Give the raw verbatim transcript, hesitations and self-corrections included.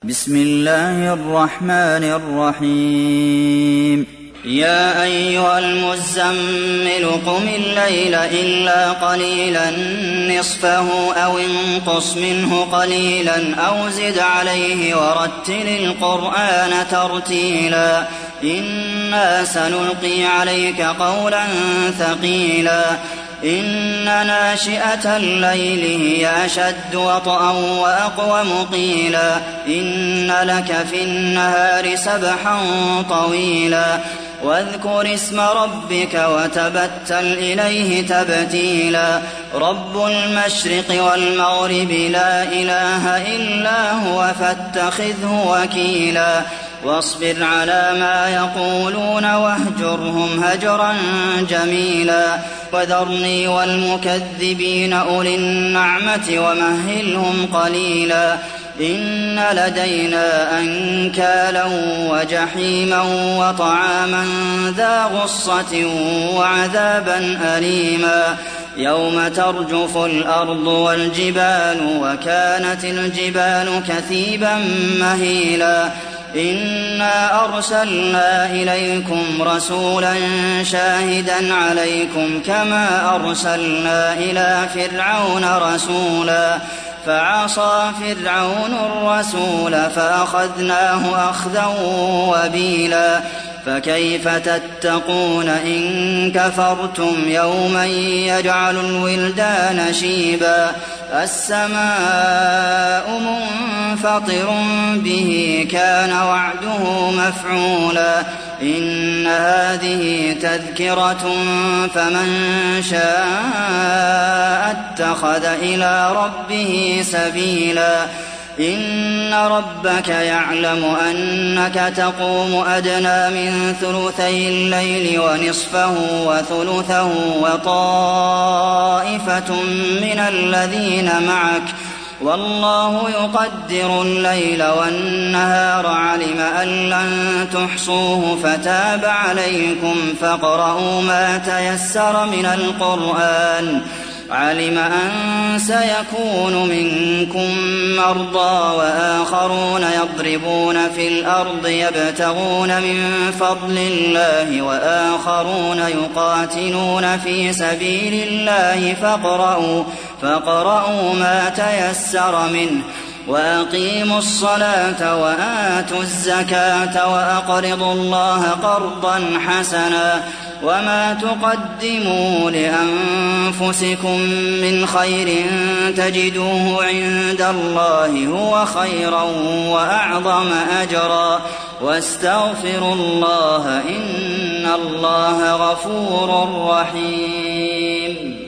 بسم الله الرحمن الرحيم يا أيها المزمل قم الليل إلا قليلا نصفه أو انقص منه قليلا أو زد عليه ورتل القرآن ترتيلا إنا سنلقي عليك قولا ثقيلا إن ناشئة الليل هي أشد وطئا وأقوم قيلا إن لك في النهار سبحا طويلا واذكر اسم ربك وتبتل إليه تبتيلا رب المشرق والمغرب لا إله إلا هو فاتخذه وكيلا واصبر على ما يقولون واهجرهم هجرا جميلا وذرني والمكذبين أولي النعمة ومهلهم قليلا إن لدينا أنكالا وجحيما وطعاما ذا غصة وعذابا أليما يوم ترجف الأرض والجبال وكانت الجبال كثيبا مهيلا إنا أرسلنا إليكم رسولا شاهدا عليكم كما أرسلنا إلى فرعون رسولا فعصى فرعون الرسول فأخذناه أخذا وبيلا فكيف تتقون إن كفرتم يوما يجعل الولدان شيبا السماء منفطر به كان وعده مفعولا إن هذه تذكرة فمن شاء اتخذ إلى ربه سبيلا إن ربك يعلم أنك تقوم أدنى من ثلثي الليل ونصفه وثلثه وطائفة من الذين معك والله يقدر الليل والنهار علم أن لن تحصوه فتاب عليكم فاقرؤوا ما تيسر من القرآن علم أن سيكون منكم مرضى وآخرون يضربون في الأرض يبتغون من فضل الله وآخرون يقاتلون في سبيل الله فاقرؤوا فاقرؤوا ما تيسر منه وأقيموا الصلاة وآتوا الزكاة وأقرضوا الله قرضا حسنا وما تقدموا لأنفسكم من خير تجدوه عند الله هو خيرا وأعظم أجرا واستغفروا الله إن الله غفور رحيم